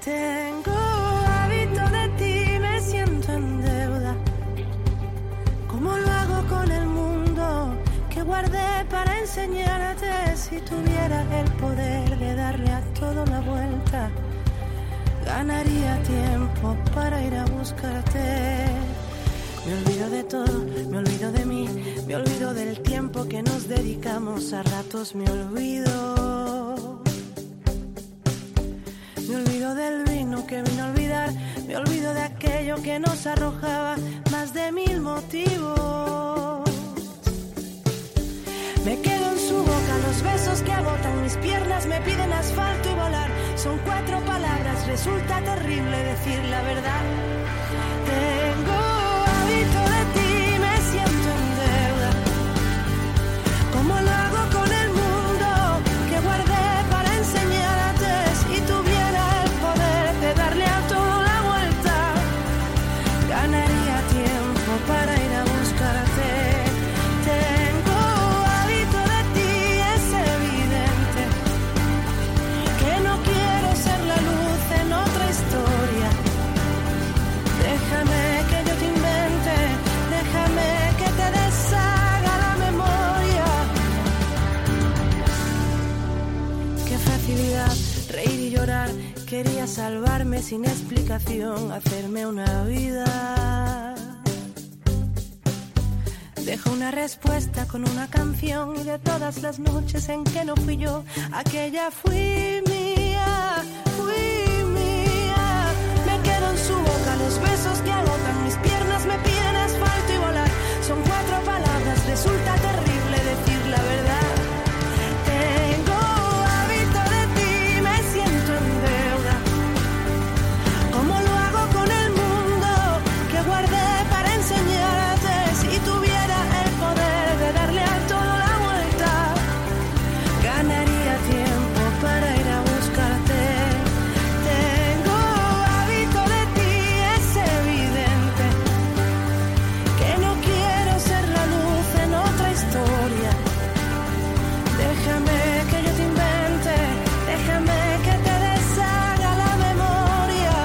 Tengo hábito de ti, me siento en deuda. ¿Cómo lo hago con el mundo que guardé para enseñarte? Si tuviera el poder de darle a todo la vuelta, ganaría tiempo para ir a buscarte. Me olvido de todo, me olvido de mí, me olvido del tiempo que nos dedicamos, a ratos me olvido. Me olvido del vino que vino a olvidar, me olvido de aquello que nos arrojaba más de 1000 motivos. Me quedo en su boca, los besos que agotan mis piernas me piden asfalto y volar. Son 4 palabras, resulta terrible decir la verdad. Tengo hábito de ti, me siento en deuda. ¿Cómo lo hago con el mundo que guardé para enseñarte? Si tuviera el poder de darle a todo la vuelta, ganaría tiempo para ir a buscarte. Tengo hábito de ti, es evidente que no quiero ser la luz en otra historia. Déjame que yo te invente, déjame que te deshaga la memoria. Qué facilidad reír y llorar, quería salvarme sin explicación, hacerme una vida. Dejo una respuesta con una canción, y de todas las noches en que no fui yo, aquella fui mía, fui mía. Me quedo en su boca, los besos que agotan mis piernas me piden asfalto y volar. Son 4 palabras, resulta terrible decir la verdad. Tengo hábito de ti, me siento en deuda. ¿Cómo lo hago con el mundo que guardé para enseñarte? Si tuviera el poder de darle a todo la vuelta, ganaría tiempo para ir a buscarte. Tengo hábito de ti, es evidente que no quiero ser la luz en otra historia. Déjame que yo te invente, déjame que te deshaga la memoria.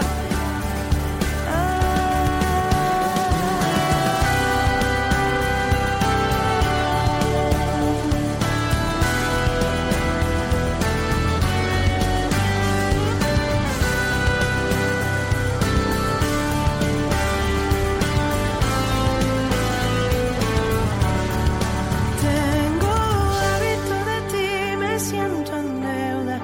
Tengo hábito de ti, me siento en deuda.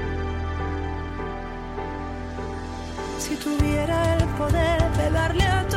Si tuviera el poder de darle a todo